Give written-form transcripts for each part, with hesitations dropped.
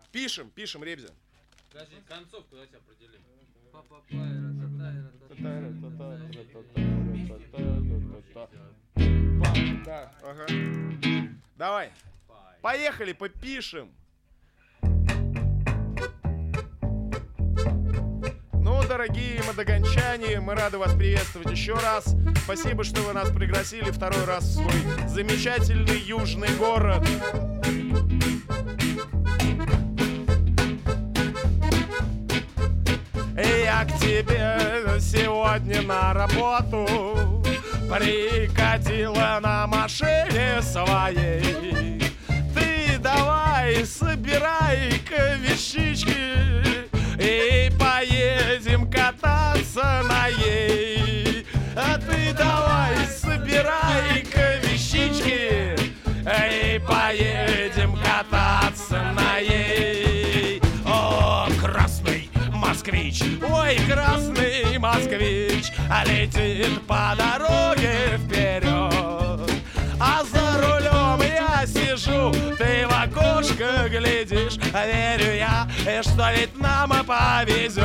Пишем, Ребзя. Подожди, концовку давайте определим. Да, ага. Давай. Поехали, попишем. Ну, дорогие мадоганчане, мы рады вас приветствовать еще раз. Спасибо, что вы нас пригласили второй раз в свой замечательный южный город. Я к тебе сегодня на работу прикатила на машине своей. Ты давай собирай-ка вещички и поедем кататься на ей. А ты давай собирай-ка вещички и поедем кататься на ей. О, красный москвич, ой, красный москвич летит по дороге вперед. А за рулем я сижу, ты в окошко глядишь. Верю я, что ведь нам повезет.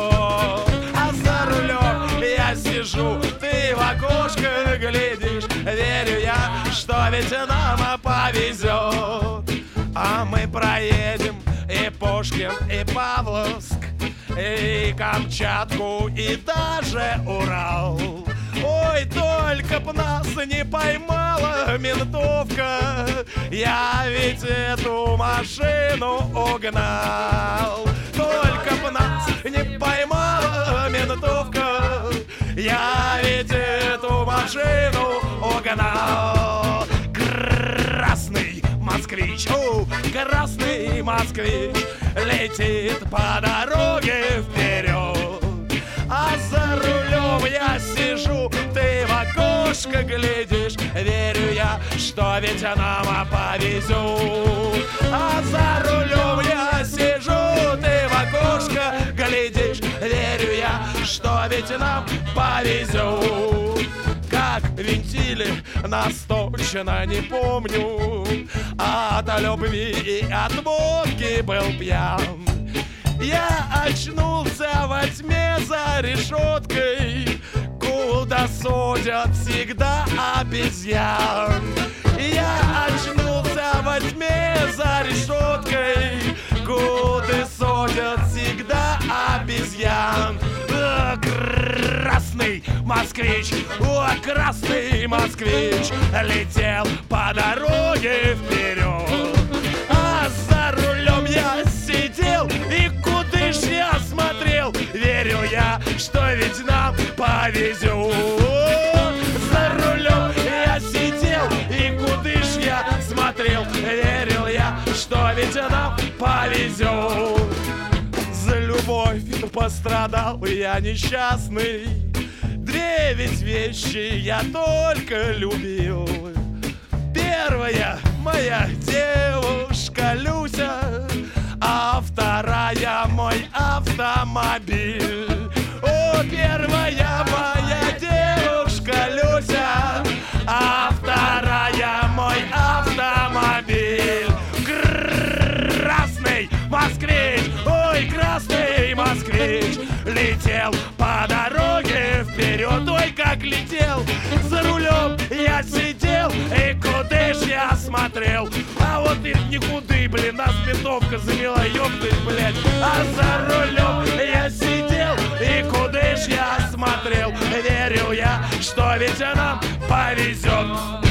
А за рулем я сижу, ты в окошко глядишь. Верю я, что ведь нам повезет. А мы проедем и Пушкин, и Павловск, и Камчатку, и даже Урал. Ой, только б нас не поймала ментовка, я ведь эту машину угнал. Только б нас не поймала ментовка, я ведь эту машину угнал. Красный москвич, о, красный москвич летит по дороге вперед. А за рулем я сижу, ты в окошко глядишь. Верю я, что ведь нам повезет. А за рулем я сижу, ты в окошко глядишь. Верю я, что ведь нам повезет. Как винтили нас точно не помню. От любви и от водки был пьян. Я очнулся во тьме за решеткой, куда судят всегда обезьян. Я очнулся во тьме за решеткой, куда судят всегда обезьян. Красный москвич, о, красный москвич летел по дороге вперед. А за рулем я сидел и кудыш я смотрел. Верю я, что ведь нам повезет. За рулем я сидел и кудыш я смотрел. Верил я, что ведь нам повезет. За любовь пострадал я несчастный. Две ведь вещи я только любил. Первая моя девушка Люся, а вторая мой автомобиль. О, первая моя девушка Люся, а вторая мой автомобиль. Красный москвич, ой, красный москвич летел по дороге вперед. Ой, как летел, за рулем я сидел и кудыш я смотрел. А вот и никуды, блин, нас ментовка замела, ёпты, блядь. А за рулем я сидел и кудыш я смотрел. Верил я, что ведь нам повезет.